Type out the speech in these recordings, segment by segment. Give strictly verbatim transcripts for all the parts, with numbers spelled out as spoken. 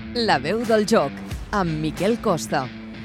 La veu del joc, amb Miquel Costa.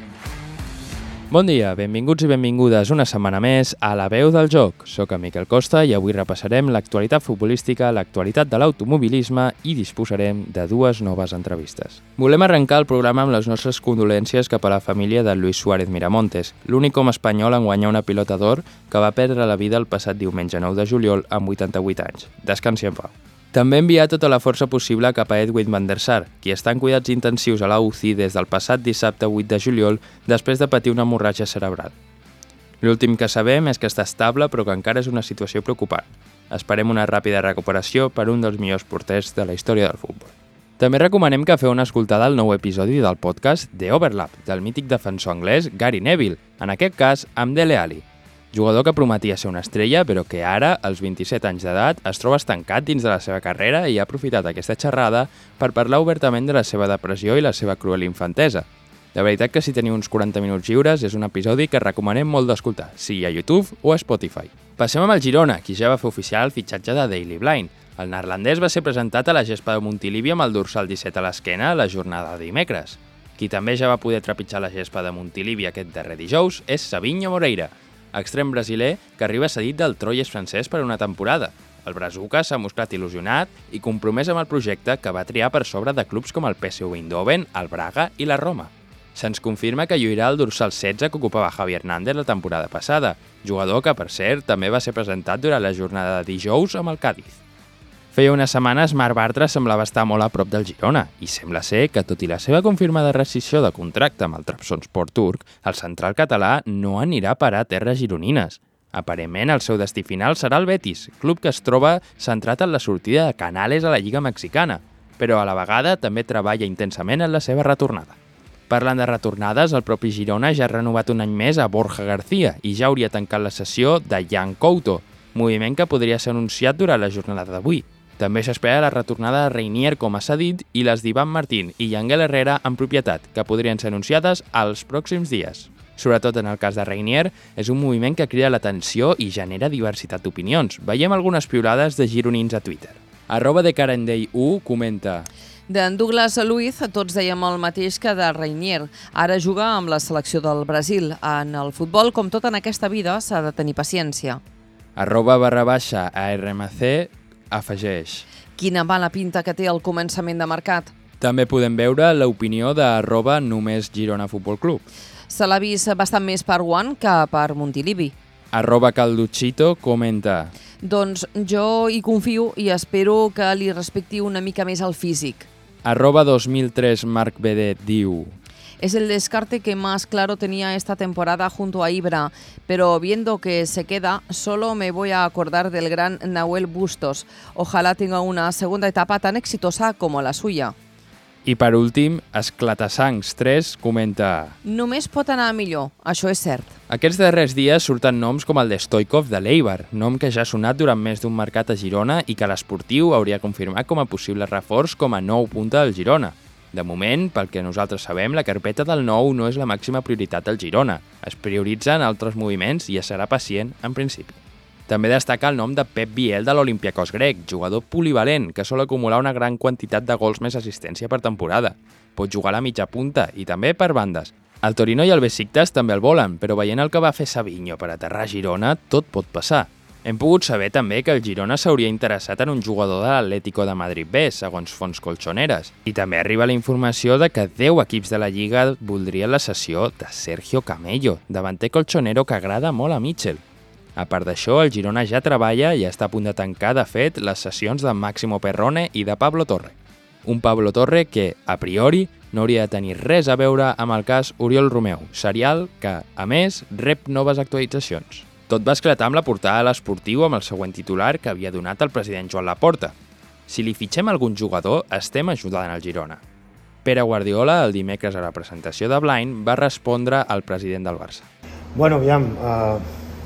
Bon dia, benvinguts i benvingudes una setmana més a La veu del joc. Soc en Miquel Costa i avui repassarem l'actualitat futbolística, l'actualitat de l'automobilisme i disposarem de dues noves entrevistes. Volem arrencar el programa amb les nostres condolències cap a la família de Luis Suárez Miramontes, l'únic home espanyol en guanyar una pilota d'or que va perdre la vida el passat diumenge nou de juliol amb vuitanta-vuit anys. Descansi en pau. També enviar tota la força possible cap a Edwin van der Sar, qui està en cuidats intensius a la U C I des del passat dissabte vuit de juliol després de patir una hemorràgia cerebral. L'últim que sabem és que està estable però que encara és una situació preocupant. Esperem una ràpida recuperació per un dels millors porters de la història del futbol. També recomanem que feu una escoltada al nou episodi del podcast The Overlap, del mític defensor anglès Gary Neville, en aquest cas amb Dele Alli, jugador que prometia ser una estrella, però que ara, als vint-i-set anys d'edat, es troba estancat dins de la seva carrera i ha aprofitat aquesta xerrada per parlar obertament de la seva depressió i la seva cruel infantesa. De veritat que si teniu uns quaranta minuts lliures és un episodi que recomanem molt d'escoltar, sigui a YouTube o a Spotify. Passem amb el Girona, qui ja va fer oficial el fitxatge de Daley Blind. El neerlandès va ser presentat a la gespa de Montilivi amb el dorsal disset a l'esquena a la jornada de dimecres. Qui també ja va poder trepitjar la gespa de Montilivi aquest darrer dijous és Sabinho Moreira, extrem brasiler que arriba cedit del Troyes francès per una temporada. El brazuca s'ha mostrat il·lusionat i compromès amb el projecte que va triar per sobre de clubs com el P S V Eindhoven, el Braga i la Roma. Se'ns confirma que lluirà el dorsal setze que ocupava Javi Hernández la temporada passada, jugador que, per cert, també va ser presentat durant la jornada de dijous amb el Cádiz. Feia unes setmanes Marc Bartra semblava estar molt a prop del Girona i sembla ser que, tot i la seva confirmada rescissió de contracte amb el Trabzonspor turc, el central català no anirà a parar a terres gironines. Aparentment, el seu destí final serà el Betis, club que es troba centrat en la sortida de Canales a la Lliga Mexicana, però a la vegada també treballa intensament en la seva retornada. Parlant de retornades, el propi Girona ja ha renovat un any més a Borja García i ja hauria tancat la sessió de Jan Couto, moviment que podria ser anunciat durant la jornada d'avui. També s'espera la retornada de Reinier com a cedit i les d'Ivan Martín i Yangel Herrera en propietat, que podrien ser anunciades als pròxims dies. Sobretot en el cas de Reinier, és un moviment que crida l'atenció i genera diversitat d'opinions. Veiem algunes piulades de gironins a Twitter. Arroba de Carendell u comenta: D'en Douglas Luiz tots dèiem el mateix que de Reinier. Ara juga amb la selecció del Brasil. En el futbol, com tot en aquesta vida, s'ha de tenir paciència. Arroba barra baixa A R M C afegeix: Quina mala pinta que té el començament de mercat. També podem veure l'opinió de arroba només Girona Futbol Club. Se l'ha vist bastant més per One que per Montilivi. Arroba Calduchito comenta: Doncs jo hi confio i espero que li respecti una mica més el físic. Arroba dos mil tres Marc Bedet diu: Es el descarte que más claro tenía esta temporada junto a Ibra, pero viendo que se queda, solo me voy a acordar del gran Nahuel Bustos. Ojalá tenga una segunda etapa tan exitosa como la suya. I per últim, Esclatasangs tres comenta: Només pot anar millor, això és cert. Aquests darrers dies surten noms com el de Stoikov de l'Eibar, nom que ja ha sonat durant més d'un mercat a Girona i que l'esportiu hauria confirmat com a possible reforç com a nou punta del Girona. De moment, pel que nosaltres sabem, la carpeta del nou no és la màxima prioritat del Girona. Es prioritzen altres moviments i es serà pacient, en principi. També destaca el nom de Pep Biel de l'Olympiacos grec, jugador polivalent que sol acumular una gran quantitat de gols més assistència per temporada. Pot jugar a la mitja punta i també per bandes. El Torino i el Besiktas també el volen, però veient el que va fer Sabinho per aterrar a Girona, tot pot passar. Hem pogut saber també que el Girona s'hauria interessat en un jugador de l'Atlético de Madrid B, segons fonts colchoneres. I també arriba la informació de que deu equips de la Lliga voldrien la cessió de Sergio Camello, davanter colchonero que agrada molt a Mitchell. A part d'això, el Girona ja treballa i està a punt de tancar, de fet, les sessions de Máximo Perrone i de Pablo Torre. Un Pablo Torre que, a priori, no hauria de tenir res a veure amb el cas Oriol Romeu, serial que, a més, rep noves actualitzacions. Tot va esclatar amb la portada de l'Esportiu amb el següent titular que havia donat el president Joan Laporta: Si li fitxem algun jugador, estem ajudant el Girona. Pere Guardiola, el dimecres a la presentació de Blind, va respondre al president del Barça. Bueno, aviam, uh,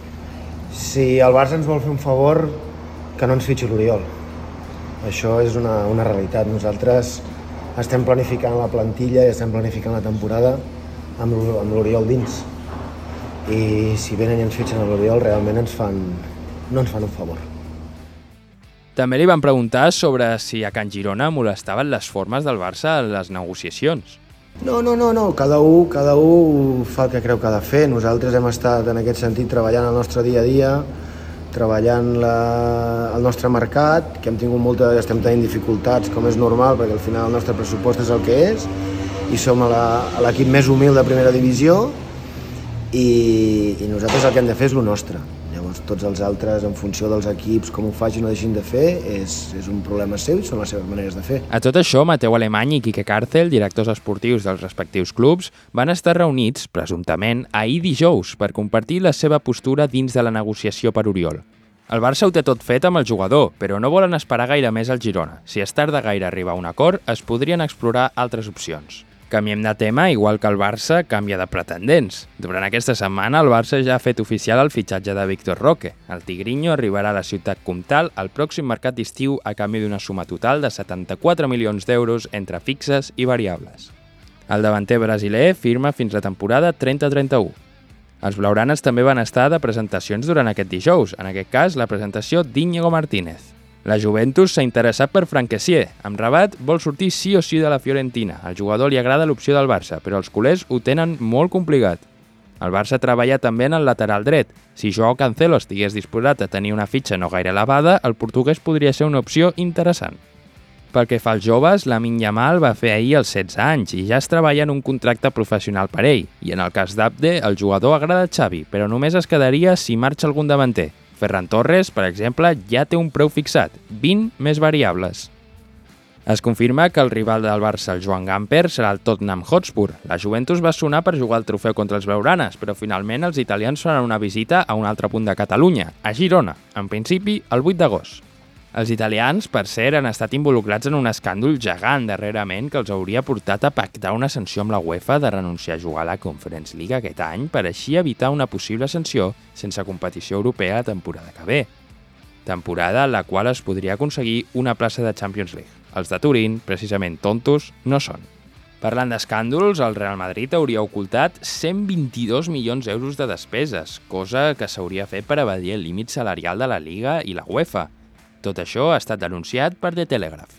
si el Barça ens vol fer un favor, que no ens fitxi l'Oriol. Això és una, una realitat. Nosaltres estem planificant la plantilla i estem planificant la temporada amb l'Oriol dins. I si venen i ens fitxen a l'Oriol, realment ens fan, no ens fan un favor. També li van preguntar sobre si a Can Girona molestaven les formes del Barça en les negociacions. No, no, no, no. Cada un, cada un fa el que creu que ha de fer. Nosaltres hem estat en aquest sentit treballant el nostre dia a dia, treballant la, el nostre mercat, que hem tingut molta, estem tenint dificultats, com és normal, perquè al final el nostre pressupost és el que és, i som a l'equip més humil de primera divisió, i, i nosaltres el que hem de fer és el nostre. Llavors tots els altres, en funció dels equips, com ho facin o deixin de fer, és, és un problema seu i són les seves maneres de fer. A tot això, Mateu Alemany i Quique Càrcel, directors esportius dels respectius clubs, van estar reunits, presumptament, ahir dijous per compartir la seva postura dins de la negociació per Oriol. El Barça ho té tot fet amb el jugador, però no volen esperar gaire més al Girona. Si es tarda gaire a arribar a un acord, es podrien explorar altres opcions. Canviem de tema, igual que el Barça canvia de pretendents. Durant aquesta setmana, el Barça ja ha fet oficial el fitxatge de Víctor Roque. El tigrinho arribarà a la ciutat comtal al pròxim mercat d'estiu a canvi d'una suma total de setanta-quatre milions d'euros entre fixes i variables. El davanter brasiler firma fins la temporada trenta trenta-u. Els blaugranes també van estar de presentacions durant aquest dijous, en aquest cas la presentació d'Íñigo Martínez. La Juventus s'ha interessat per Franck Kessié. Amb Rabat vol sortir sí o sí de la Fiorentina. Al jugador li agrada l'opció del Barça, però els culers ho tenen molt complicat. El Barça treballa també en el lateral dret. Si Joao Cancelo estigués disposat a tenir una fitxa no gaire elevada, el portuguès podria ser una opció interessant. Pel que fa als joves, Lamine Yamal va fer ahir els setze anys i ja es treballa en un contracte professional per ell. I en el cas d'Abde, el jugador agrada Xavi, però només es quedaria si marxa algun davanter. Ferran Torres, per exemple, ja té un preu fixat, vint més variables. Es confirma que el rival del Barça, el Joan Gamper, serà el Tottenham Hotspur. La Juventus va sonar per jugar el trofeu contra els blaugranes, però finalment els italians faran una visita a un altre punt de Catalunya, a Girona, en principi el vuit d'agost. Els italians, per cert, han estat involucrats en un escàndol gegant darrerament que els hauria portat a pactar una sanció amb la UEFA de renunciar a jugar a la Conference League aquest any per així evitar una possible sanció sense competició europea la temporada que ve. Temporada en la qual es podria aconseguir una plaça de Champions League. Els de Turín, precisament tontos, no són. Parlant d'escàndols, el Real Madrid hauria ocultat cent vint-i-dos milions d'euros de despeses, cosa que s'hauria fet per evadir el límit salarial de la Liga i la UEFA. Tot això ha estat denunciat per The Telegraph.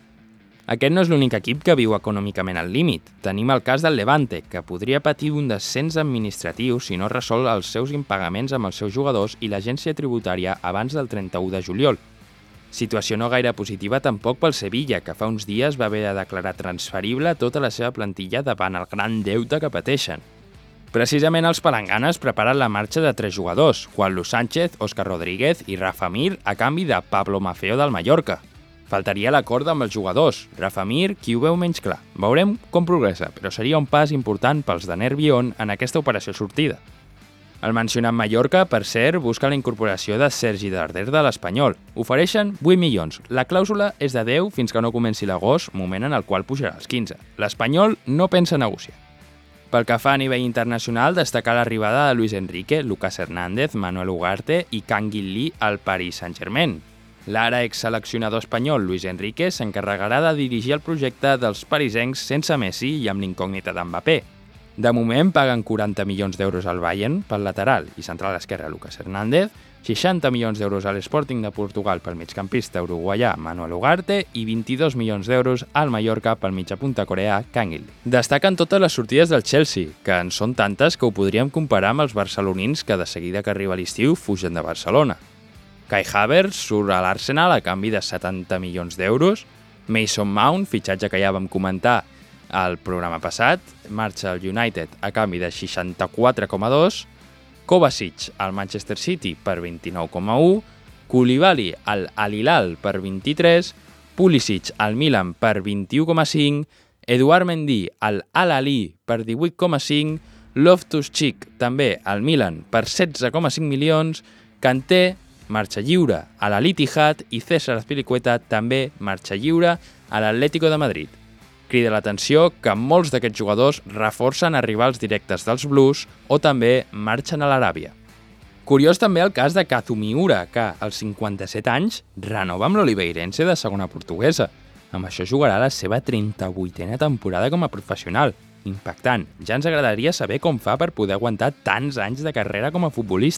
Aquest no és l'únic equip que viu econòmicament al límit. Tenim el cas del Levante, que podria patir un descens administratiu si no resol els seus impagaments amb els seus jugadors i l'agència tributària abans del trenta-u de juliol. Situació no gaire positiva tampoc pel Sevilla, que fa uns dies va haver de declarar transferible tota la seva plantilla davant el gran deute que pateixen. Precisament els palanganes preparen la marxa de tres jugadors, Juan Luis Sánchez, Óscar Rodríguez i Rafa Mir, a canvi de Pablo Maffeo del Mallorca. Faltaria l'acord amb els jugadors. Rafa Mir, qui ho veu menys clar. Veurem com progressa, però seria un pas important pels de Nervión en aquesta operació sortida. El mencionat Mallorca, per cert, busca la incorporació de Sergi Darder de l'Espanyol. Ofereixen vuit milions. La clàusula és de deu fins que no comenci l'agost, moment en el qual pujarà als quinze. L'Espanyol no pensa negociar. Pel que fa a nivell internacional, destacar l'arribada de Luis Enrique, Lucas Hernández, Manuel Ugarte i Kang In Lee al Paris Saint-Germain. L'ara exseleccionador espanyol Luis Enrique s'encarregarà de dirigir el projecte dels parisencs sense Messi i amb l'incògnita d'Mbappé. De moment paguen quaranta milions d'euros al Bayern pel lateral i central esquerre Lucas Hernández, seixanta milions d'euros a l'Sporting de Portugal pel migcampista uruguaià Manuel Ugarte i vint-i-dos milions d'euros al Mallorca pel mitjapunta coreà Kang In Lee. Destaquen totes les sortides del Chelsea, que en són tantes que ho podríem comparar amb els barcelonins que de seguida que arriba l'estiu fugen de Barcelona. Kai Havertz surt a l'Arsenal a canvi de setanta milions d'euros, Mason Mount, fitxatge que ja vam comentar al programa passat, marxa al United a canvi de seixanta-quatre coma dos, Kovacic al Manchester City per vint-i-nou coma u, Koulibaly al Al Hilal per vint-i-tres, Pulisic al Milan per vint-i-u coma cinc, Eduard Mendy al Al Ahly per divuit coma cinc, Loftus-Cheek també al Milan per setze coma cinc milions, Kanté marxa lliure a l'Al-Ittihad i César Azpilicueta també marxa lliure a l'Atlético de Madrid. Crida l'atenció que molts d'aquests jugadors reforcen a rivals directes dels Blues o també marxen a l'Aràbia. Curiós també el cas de Kazu Miura, que, als cinquanta-set anys, renova amb l'Oliveirense de segona portuguesa. Amb això jugarà la seva trenta-vuitena temporada com a professional. Impactant. Ja ens agradaria saber com fa per poder aguantar tants anys de carrera com a futbolista.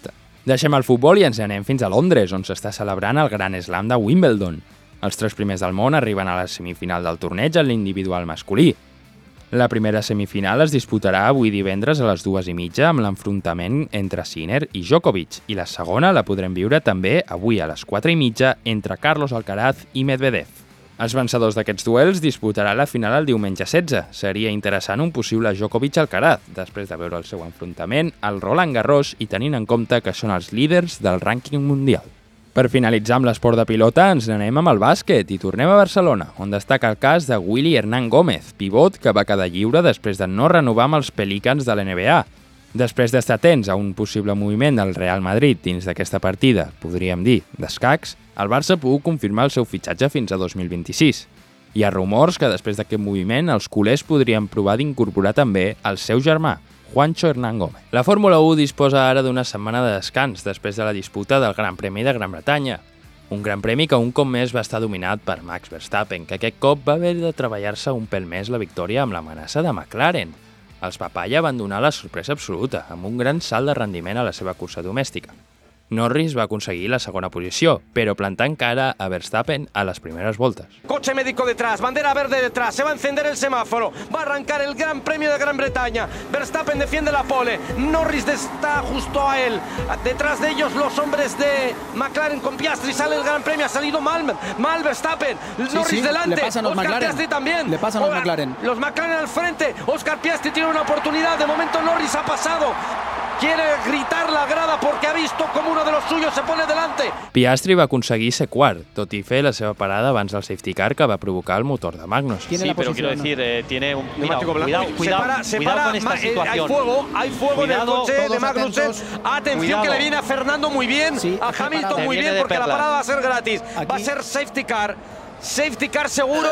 Deixem el futbol i ens anem fins a Londres, on s'està celebrant el Gran Slam de Wimbledon. Els tres primers del món arriben a la semifinal del torneig en l'individual masculí. La primera semifinal es disputarà avui divendres a les dues i mitja amb l'enfrontament entre Sinner i Djokovic, i la segona la podrem viure també avui a les quatre i mitja entre Carlos Alcaraz i Medvedev. Els vencedors d'aquests duels disputaran la final el diumenge setze. Seria interessant un possible Djokovic-Alcaraz, després de veure el seu enfrontament al Roland Garros i tenint en compte que són els líders del rànquing mundial. Per finalitzar amb l'esport de pilota, ens n'anem amb el bàsquet i tornem a Barcelona, on destaca el cas de Willy Hernán Gómez, pivot que va quedar lliure després de no renovar amb els Pelicans de l'N B A. Després d'estar atents a un possible moviment del Real Madrid dins d'aquesta partida, podríem dir, d'escacs, el Barça ha pogut confirmar el seu fitxatge fins a dos mil vint-i-sis. Hi ha rumors que després d'aquest moviment els culers podrien provar d'incorporar també el seu germà, Juancho Hernán Gómez. La Fórmula u disposa ara d'una setmana de descans després de la disputa del Gran Premi de Gran Bretanya. Un Gran Premi que un cop més va estar dominat per Max Verstappen, que aquest cop va haver de treballar-se un pèl més la victòria amb l'amenaça de McLaren. Els Papaya van donar la sorpresa absoluta, amb un gran salt de rendiment a la seva cursa domèstica. Norris va aconseguir la segona posició, però plantant cara a Verstappen a las primeras voltas. Coche médico detrás, bandera verde detrás, se va a encender el semáforo, va a arrancar el Gran Premio de Gran Bretaña. Verstappen defiende la pole, Norris está justo a él. Detrás de ellos los hombres de McLaren con Piastri, sale el Gran Premio, ha salido mal, mal Verstappen, sí, Norris sí, delante, le pasan los Oscar McLaren. Piastri también. Le pasan los McLaren. Los McLaren al frente, Oscar Piastri tiene una oportunidad, de momento Norris ha pasado. Quiere gritar la grada porque ha visto como uno de los suyos se pone delante. Piastri va aconseguir ser quart, tot i fer la seva parada abans del safety car que va provocar el motor de Magnussen. Sí, pero quiero decir, eh, tiene un... Mira, Neumático blanco. cuidado, Se cuidado, para, se cuidado para, con esta ma- eh, situación. Hay fuego, hay fuego Cuidado, en el coche de todos Magnussen. atentos. Atención Cuidado. que le viene a Fernando muy bien, Sí, a está Hamilton parado. muy Viene bien de porque la perlas. parada va a ser gratis. Va a Aquí. ser safety car. Safety car seguro.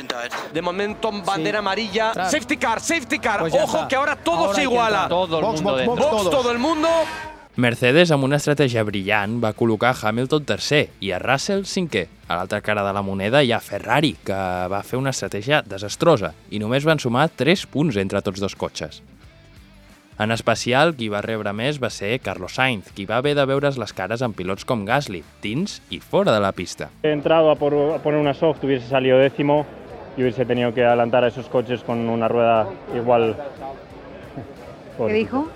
De momento bandera amarilla. Claro. Safety car, safety car. Pues ya Ojo está. que ahora todo Ahora se hay que iguala. entrar. Todo el Box, mundo box, dentro. box. Box todos. todo el mundo. Mercedes, amb una estratègia brillant, va col·locar Hamilton tercer i a Russell cinquè. A l'altra cara de la moneda hi ha Ferrari, que va fer una estratègia desastrosa i només van sumar tres punts entre tots dos cotxes. En especial, qui va rebre més va ser Carlos Sainz, qui va haver de veure's les cares amb pilots com Gasly, dins i fora de la pista. He entrado a, por, a poner una soft, hubiese salido décimo y hubiese tenido que adelantar a esos coches con una rueda igual. ¿Qué dijo?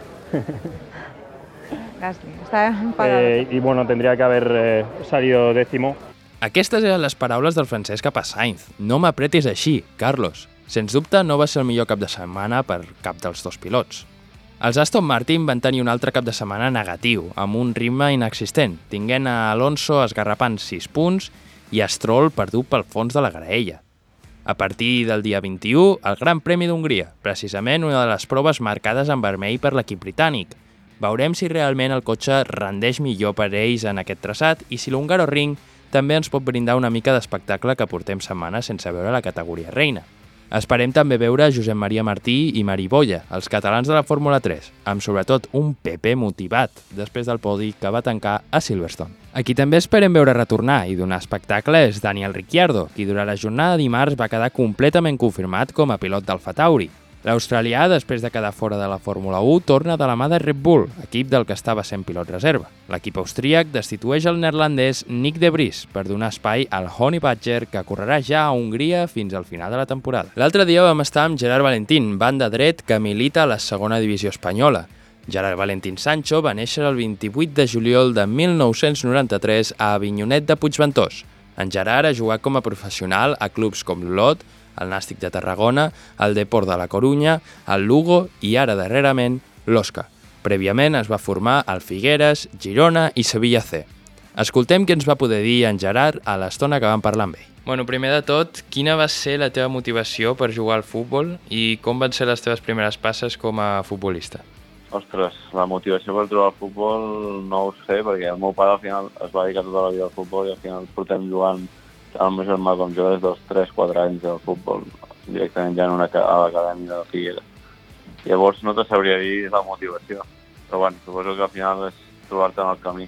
Gasly, está enfadado. Eh, y bueno, tendría que haber eh, salido décimo. Aquestes eren les paraules del francès cap a Sainz. No m'apretis així, Carlos. Sens dubte no va ser el millor cap de setmana per cap dels dos pilots. Els Aston Martin van tenir un altre cap de setmana negatiu, amb un ritme inexistent, tinguent a Alonso esgarrapant sis punts i a Stroll perdut pel fons de la graella. A partir del dia vint-i-u, el Gran Premi d'Hongria, precisament una de les proves marcades en vermell per l'equip britànic. Veurem si realment el cotxe rendeix millor per ells en aquest traçat i si l'Hungaroring també ens pot brindar una mica d'espectacle que portem setmanes sense veure la categoria reina. Esperem també veure Josep Maria Martí i Mari Boya, els catalans de la Fórmula tres, amb sobretot un Pepe motivat després del podi que va tancar a Silverstone. A qui també esperem veure retornar i donar espectacle és Daniel Ricciardo, qui durant la jornada de dimarts va quedar completament confirmat com a pilot d'Alfa Tauri. L'australià, després de quedar fora de la Fórmula u, torna de la mà de Red Bull, equip del que estava sent pilot reserva. L'equip austríac destitueix el neerlandès Nick de Vries per donar espai al Honey Badger, que correrà ja a Hongria fins al final de la temporada. L'altre dia vam estar amb Gerard Valentín, banda dret que milita a la segona divisió espanyola. Gerard Valentín Sancho va néixer el vint-i-vuit de juliol de mil nou-cents noranta-tres a Avinyonet de Puigventós. En Gerard ha jugat com a professional a clubs com l'Olot, el Nàstic de Tarragona, el Deport de la Corunya, el Lugo i ara darrerament l'Osca. Prèviament es va formar al Figueres, Girona i Sevilla C. Escoltem què ens va poder dir en Gerard a l'estona que vam parlar amb ell. Bueno, primer de tot, quina va ser la teva motivació per jugar al futbol i com van ser les teves primeres passes com a futbolista? Ostres, la motivació per jugar al futbol no ho sé, perquè el meu pare al final es va dedicar tota la vida al futbol i al final portem jugant el meu germà com jo des dels tres quatre anys al futbol, directament ja en una, a l'acadèmia de Figueres. Llavors no te sabria dir la motivació, però bueno, suposo que al final és trobar-te en el camí.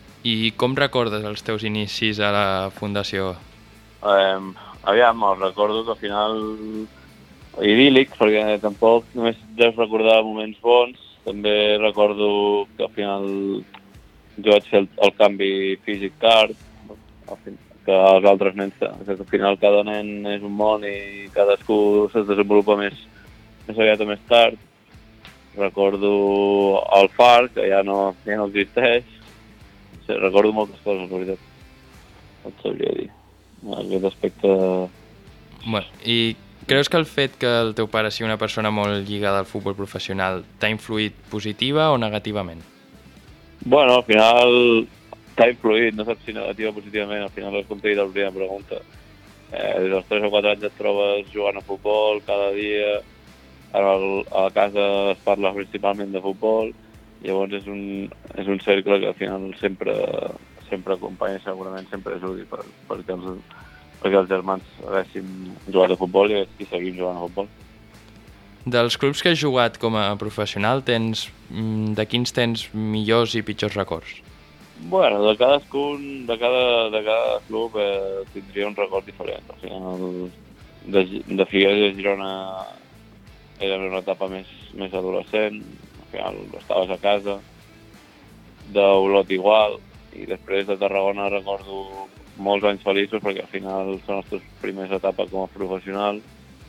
I com recordes els teus inicis a la fundació? Eh, aviam, els recordo que al final idíl·lics, perquè tampoc només deus recordar moments bons. També recordo que al final jo vaig fer el, el canvi físic tard, que els altres nens, que al final cada nen és un món i cadascú es desenvolupa més, més aviat o més tard. Recordo el far, que ja no, ja no existeix. Sí, recordo moltes coses, la veritat. No et sabria dir. Aquest aspecte... Bueno, i creus que el fet que el teu pare sigui una persona molt lligada al futbol professional t'ha influït positiva o negativament? Bueno, al final t'ha influït, no saps si negativa o positivament, al final és com t'he dit a la primera pregunta. Eh, des dels tres o quatre anys et trobes jugant a futbol cada dia, ara a la casa es parla principalment de futbol, llavors és un, és un cercle que al final sempre, sempre acompanya i segurament sempre és útil per, perquè, els, perquè els germans haguéssim jugat a futbol i, i seguim jugant a futbol. Dels clubs que has jugat com a professional, tens, de quins tens millors i pitjors records? Bueno, de cadascun, de cada, de cada club eh, tindria un record diferent. Al final, de, de Figueres i Girona era una etapa més, més adolescent, al final estaves a casa, d'Olot igual, i després de Tarragona recordo molts anys feliços perquè al final són les teves primeres etapes com a professional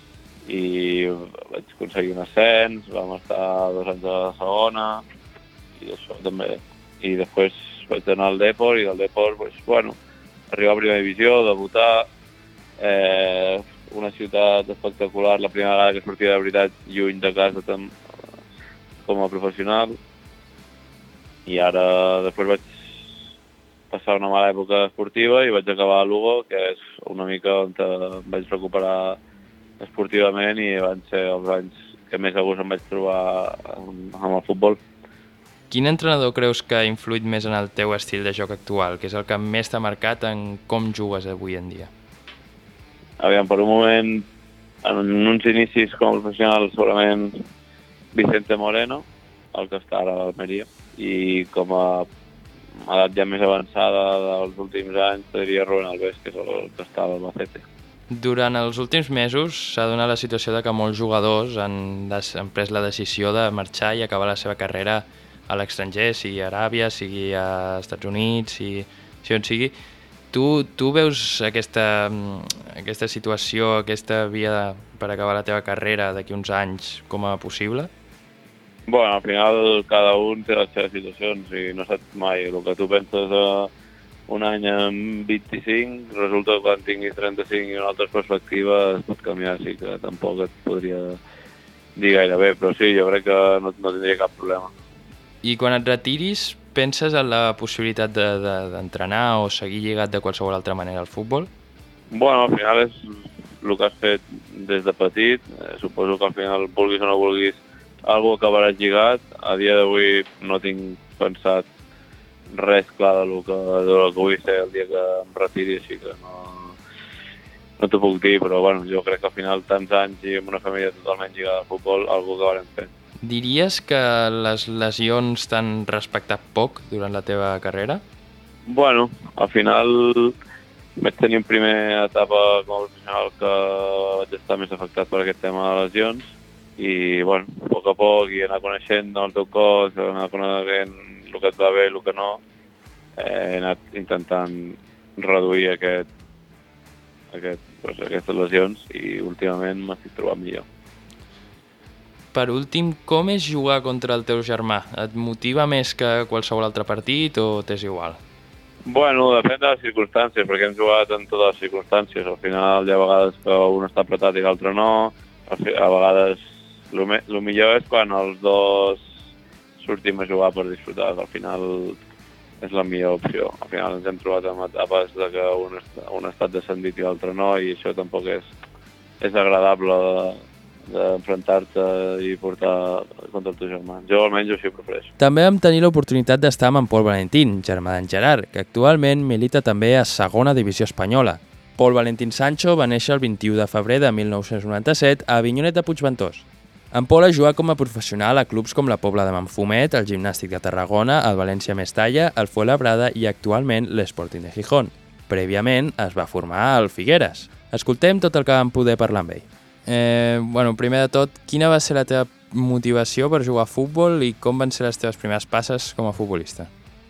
i vaig aconseguir un ascens, vam estar dos anys a la segona i això també. I després vaig anar al Depor i del Depor, pues, bueno, arribar a primera divisió, debutar, eh, una ciutat espectacular, la primera vegada que sortia de veritat lluny de casa tam, com a professional. I ara després vaig passar una mala època esportiva i vaig acabar a Lugo, que és una mica on em vaig recuperar esportivament i van ser els anys que més a gust em vaig trobar amb el futbol. Quin entrenador creus que ha influït més en el teu estil de joc actual, que és el que més t'ha marcat en com jugues avui en dia? Aviam, per un moment, en uns inicis com a professional, segurament Vicente Moreno, el que està ara a l'Almeria, i com a edat ja més avançada dels últims anys, diria Rubén Alves, que és el que està a l'Albacete. Durant els últims mesos s'ha donat la situació de que molts jugadors han, des, han pres la decisió de marxar i acabar la seva carrera a l'estranger, sigui a Aràbia, sigui a Estats Units, sigui, sigui on sigui. Tu, tu veus aquesta, aquesta situació, aquesta via per acabar la teva carrera d'aquí uns anys com a possible? Bueno, al final cada un té les seves situacions i no saps mai. El que tu penses a un any amb vint-i-cinc, resulta que quan tinguis trenta-cinc i una altra perspectiva es pot canviar, així que tampoc et podria dir gaire bé, però sí, jo crec que no, no tindria cap problema. I quan et retiris, penses en la possibilitat de, de, d'entrenar o seguir lligat de qualsevol altra manera al futbol? Bueno, al final és el que has fet des de petit. Eh, suposo que al final, vulguis o no vulguis, algú acabaràs lligat. A dia d'avui no tinc pensat res clar de lo que, de lo que vull ser el dia que em retiri, així que no, no t'ho puc dir, però bueno, jo crec que al final tants anys i amb una família totalment lligada al futbol, algú acabarem fent. Diries que les lesions t'han respectat poc durant la teva carrera? Bueno, al final vaig tenir una primera etapa com a professional que vaig estar més afectat per aquest tema de lesions i, bueno, a poc a poc i anar coneixent el teu cos, anar coneixent el que et va bé i el que no, eh, he anat intentant reduir aquest, aquest, doncs, aquestes lesions i últimament m'estic trobant millor. Per últim, com és jugar contra el teu germà? Et motiva més que qualsevol altre partit o t'és igual? Bueno, depèn de les circumstàncies, perquè hem jugat en totes les circumstàncies. Al final hi ha vegades que un està apretat i l'altre no. A vegades el me- el millor és quan els dos sortim a jugar per disfrutar, que al final és la millor opció. Al final ens hem trobat amb etapes de que un, est- un ha estat descendit i l'altre no, i això tampoc és, és agradable d'enfrontar-te i portar contra el teu germà. Jo almenys així ho prefereixo. També vam tenir l'oportunitat d'estar amb en Pol Valentín, germà d'en Gerard, que actualment milita també a segona divisió espanyola. Pol Valentín Sancho va néixer el vint-i-u de febrer de mil nou-cents noranta-set a Avinyonet de Puigventós. En Pol ha jugat com a professional a clubs com la Pobla de Manfumet, el Gimnàstic de Tarragona, el València Mestalla, el Fuenlabrada i actualment l'Sporting de Gijón. Prèviament es va formar al Figueres. Escoltem tot el que vam poder parlar amb ell. Eh, bueno, primer de tot, quina va ser la teva motivació per jugar a futbol i com van ser les teves primeres passes com a futbolista?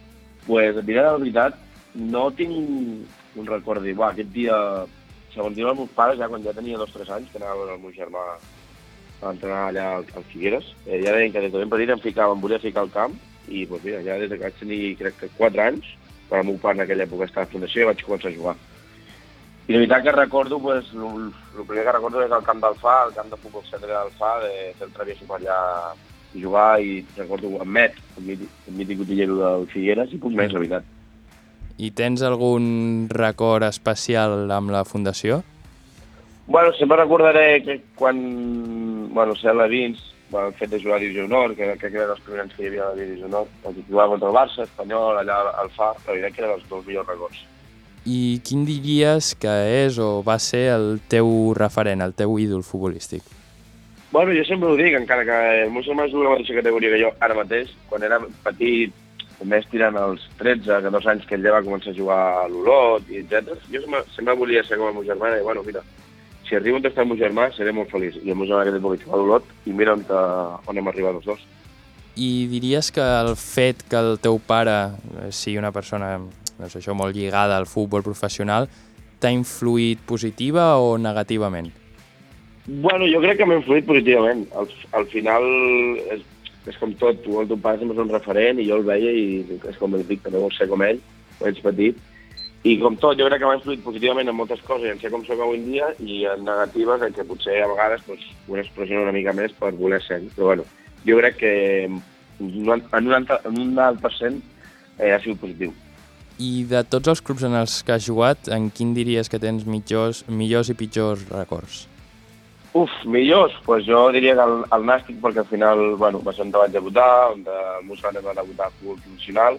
Pues, a dir la veritat, no tinc un record de dir, buah, aquest dia... Segons diuen els meus pares, ja quan ja tenia dos o tres anys, que anava a veure el meu germà a entrenar allà al, al Figueres, eh, ja deien que des de ben petit em ficava, em volia ficar al camp, i pues, mira, ja des que vaig tenir, crec que quatre anys, quan el meu pare en aquella època estava a Fundació, vaig començar a jugar. I la veritat que recordo, pues, el primer que recordo és el camp d'Alfà, el camp de futbol centre d'Alfà, de fer el travieso per allà i jugar, i recordo amb Met, el mític, el mític utillero del Figueres, i poc més, la veritat. I tens algun record especial amb la Fundació? Bueno, sempre recordaré que quan, bueno, ser a la Vins, bueno, el fet de jugar a Divisió Honor, que crec que eren els primers anys que hi havia a la Divisió Honor, que jugava contra el Barça, Espanyol, allà al F A, la veritat que eren els dos millors records. I quin diries que és o va ser el teu referent, el teu ídol futbolístic? Bueno, jo sempre ho dic, encara que el meu germà juga a la mateixa categoria que jo ara mateix, quan era petit, més tirant els tretze, catorze anys que ell ja va començar a jugar a l'Olot, i etcètera. Jo sempre, sempre volia ser com el meu germà, i bueno, mira, si arribo on està el meu germà, seré molt feliç. I el meu germà aquest època jugava a l'Olot, i mira on, on hem arribat els dos. I diries que el fet que el teu pare sigui una persona, doncs això, molt lligada al futbol professional, t'ha influït positiva o negativament? Bueno, jo crec que m'ha influït positivament. Al, al final és, és com tot, tu el teu pare sempre és un referent i jo el veia i és com el dic, també vol ser com ell, quan ets petit. I com tot, jo crec que m'ha influït positivament en moltes coses, en ser com soc avui en dia, i en negatives, en què potser a vegades doncs, un es pressiona una mica més per voler ser. Però bueno, jo crec que en un noranta per cent eh, ha sigut positiu. I de tots els clubs en els que has jugat, en quin diries que tens millors, millors i pitjors records? Uf, millors? Doncs pues jo diria que el, el Nàstic, perquè al final, bueno, va ser on vaig debutar, on el meu son va debutar a futbol professional.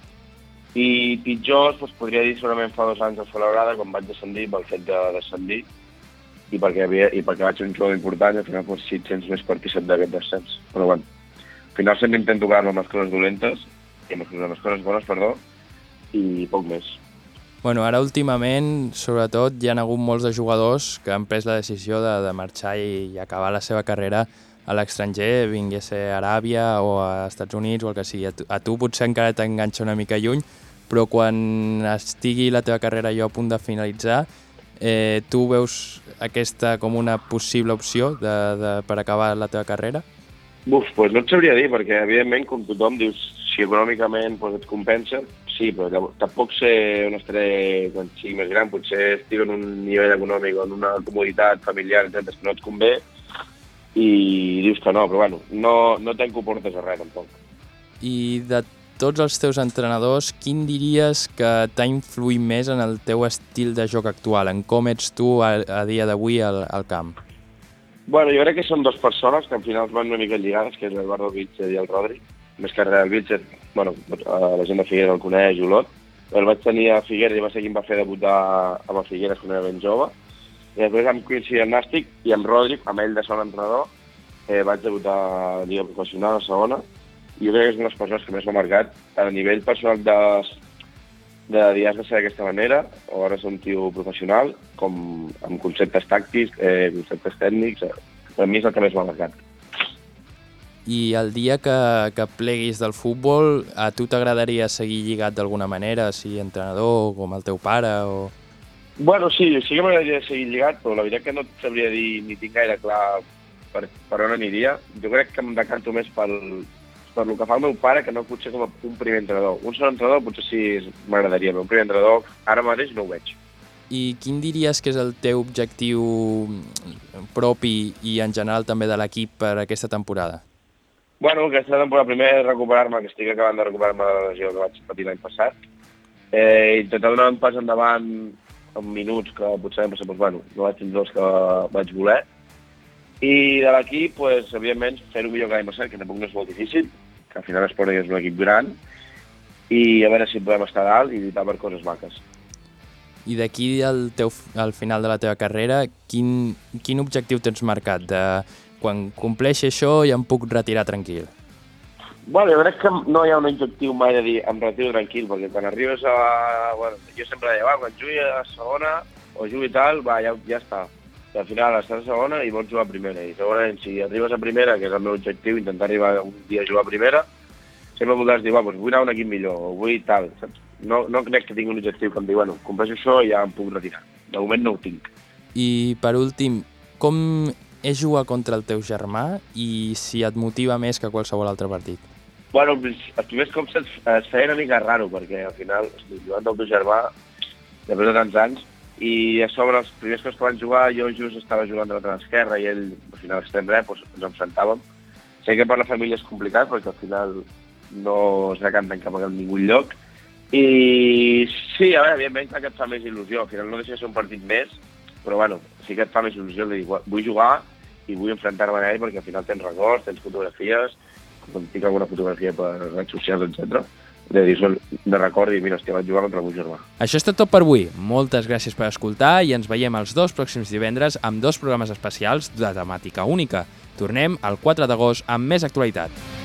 I pitjors, doncs podria dir segurament fa dos anys a Fontlabrada, quan vaig descendir pel fet de descendir, i perquè, havia, i perquè vaig ser un jugador important, i al final doncs, sí, tens més partícip d'aquest descens. Però bueno, al final sempre intento quedar-me amb les coses dolentes, i amb les coses bones, perdó, i poc més. Bueno, ara últimament, sobretot, hi ha hagut molts de jugadors que han pres la decisió de, de marxar i, i acabar la seva carrera a l'estranger, vingués a Aràbia o a Estats Units o el que sigui. A tu, a tu potser encara t'enganxa una mica lluny, però quan estigui la teva carrera jo a punt de finalitzar, eh, tu veus aquesta com una possible opció de, de, per acabar la teva carrera? Buf, doncs no et sabria dir, perquè evidentment, com tothom, dius, si econòmicament doncs, et compensa, sí, però tampoc sé on estaré quan sigui més gran, potser estic en un nivell econòmic, en una comoditat familiar, etcètera, que no et convé, i dius que no, però bueno, no, no tanco portes a res, tampoc. I de tots els teus entrenadors, quin diries que t'ha influït més en el teu estil de joc actual, en com ets tu a, a dia d'avui al, al camp? Bueno, jo crec que són dues persones que al final van una mica lligades, que és l'Eduardo Vilchez i el Rodri. Més que res, el Vilchez, bueno, la gent de Figueres el coneix, Olot. El vaig tenir a Figueres i va ser qui em va fer debutar amb el Figueres quan era ben jove. I després vam coincidir amb Nàstic i amb Rodri, amb ell de segon entrenador, eh, vaig debutar a la Lliga Professional, a segona. I jo crec que és una de les persones que més m'ha marcat a nivell personal de, de dir has de ser d'aquesta manera, o ara ser un tio professional, com amb conceptes tàctics, eh, conceptes tècnics, eh, per mi és el que més m'ha marcat. I el dia que, que pleguis del futbol, a tu t'agradaria seguir lligat d'alguna manera, sigui entrenador, com el teu pare, o...? Bueno, sí, sí que m'agradaria seguir lligat, però la veritat que no et sabria dir ni tinc gaire clar per, per on aniria. Jo crec que em decanto més pel, per el que fa el meu pare, que no potser com un primer entrenador. Un segon entrenador potser sí m'agradaria, però un primer entrenador ara mateix no ho veig. I quin diries que és el teu objectiu propi i en general també de l'equip per aquesta temporada? Bueno, aquesta temporada primer és recuperar-me, que estic acabant de recuperar-me de la lesió que vaig patir l'any passat. Eh, intentar donar un pas endavant en minuts que potser l'any passat, doncs, bueno, no vaig tenir dos que vaig voler. I de l'equip, pues, evidentment, fer-ho millor que l'any passat, que tampoc no és molt difícil, que al final l'Esport és un equip gran, i a veure si podem estar dalt i lluitar per coses maques. I d'aquí al, teu, al final de la teva carrera, quin, quin objectiu tens marcat? De quan compleixi això ja em puc retirar tranquil? Bueno, jo crec que no hi ha un objectiu mai de dir em retiro tranquil, perquè quan arribes a... Bueno, jo sempre deia, va, quan jugui a segona o jugui tal, va, ja, ja està. I al final estàs a segona i vols jugar a primera. I segurament, si arribes a primera, que és el meu objectiu, intentar arribar un dia a jugar a primera, sempre voldràs dir, va, doncs vull anar a un equip millor, o vull tal, saps? No, no crec que tingui un objectiu que em digui, bueno, compleixo això i ja em puc retirar. De moment no ho tinc. I per últim, com és jugar contra el teu germà i si et motiva més que qualsevol altre partit? Bueno, els primers cops es, es feia una mica raro, perquè al final, jugant del teu germà, després de tants anys, i a sobre els primers cops que van jugar, jo just estava jugant de l'altra esquerra i ell, al final, extrem dret, doncs ens enfrontàvem. Sé que per la família és complicat, perquè al final no es decanten cap a ningú lloc. I sí, a veure, evidentment que et fa més il·lusió. Al final no deixa de ser un partit més, però bueno, sí que et fa més il·lusió de dir, vull jugar i vull enfrontar-me a ell perquè al final tens records, tens fotografies, quan tinc alguna fotografia per redes socials, etcètera, de dir, de record i mira, hòstia, vaig jugar contra el meu germà. Això és tot per avui. Moltes gràcies per escoltar i ens veiem els dos pròxims divendres amb dos programes especials de temàtica única. Tornem el quatre d'agost amb més actualitat.